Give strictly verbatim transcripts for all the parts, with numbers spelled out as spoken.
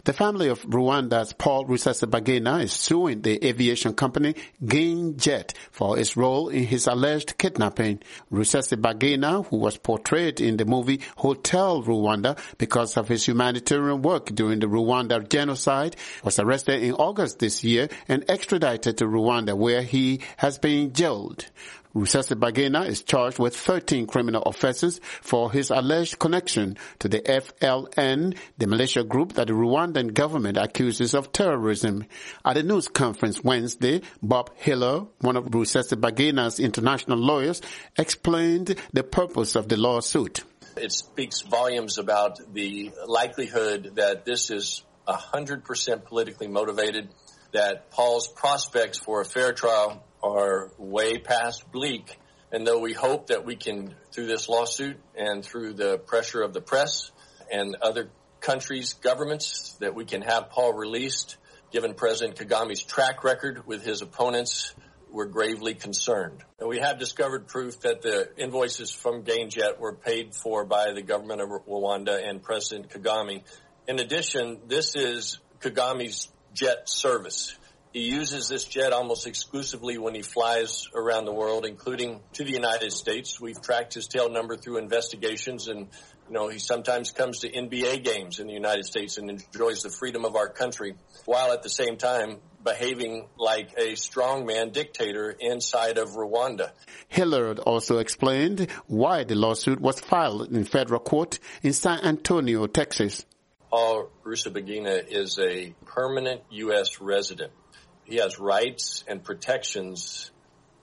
The family of Rwanda's Paul Rusesabagina is suing the aviation company GainJet for its role in his alleged kidnapping. Rusesabagina, who was portrayed in the movie Hotel Rwanda because of his humanitarian work during the Rwanda genocide, was arrested in August this year and extradited to Rwanda, where he has been jailed. Rusesabagina is charged with thirteen criminal offenses for his alleged connection to the F L N, the militia group that the Rwandan government accuses of terrorism. At a news conference Wednesday, Bob Hiller, one of Rusesabagina's international lawyers, explained the purpose of the lawsuit. It speaks volumes about the likelihood that this is one hundred percent politically motivated, that Paul's prospects for a fair trial are way past bleak. And though we hope that we can, through this lawsuit and through the pressure of the press and other countries' governments, that we can have Paul released, given President Kagame's track record with his opponents, we're gravely concerned. And we have discovered proof that the invoices from GainJet were paid for by the government of Rwanda and President Kagame. In addition, this is Kagame's jet service. He uses this jet almost exclusively when he flies around the world, including to the United States. We've tracked his tail number through investigations, and, you know, he sometimes comes to N B A games in the United States and enjoys the freedom of our country, while at the same time behaving like a strongman dictator inside of Rwanda. Hillard also explained why the lawsuit was filed in federal court in San Antonio, Texas. Paul Rusesabagina is a permanent U S resident. He has rights and protections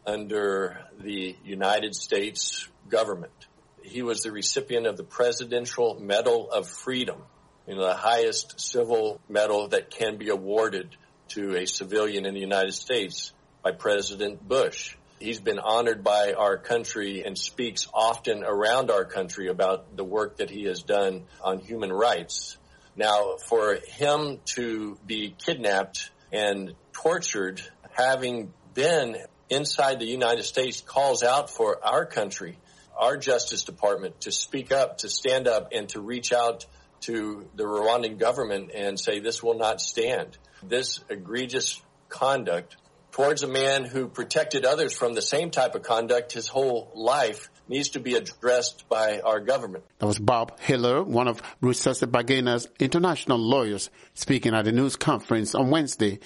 under the United States government. He was the recipient of the Presidential Medal of Freedom, you know, the highest civil medal that can be awarded to a civilian in the United States by President Bush. He's been honored by our country and speaks often around our country about the work that he has done on human rights. Now, for him to be kidnapped and tortured, having been inside the United States, calls out for our country, our Justice Department, to speak up, to stand up, and to reach out to the Rwandan government and say this will not stand. This egregious conduct towards a man who protected others from the same type of conduct his whole life needs to be addressed by our government. That was Bob Hiller, one of Rusesabagina's international lawyers, speaking at a news conference on Wednesday.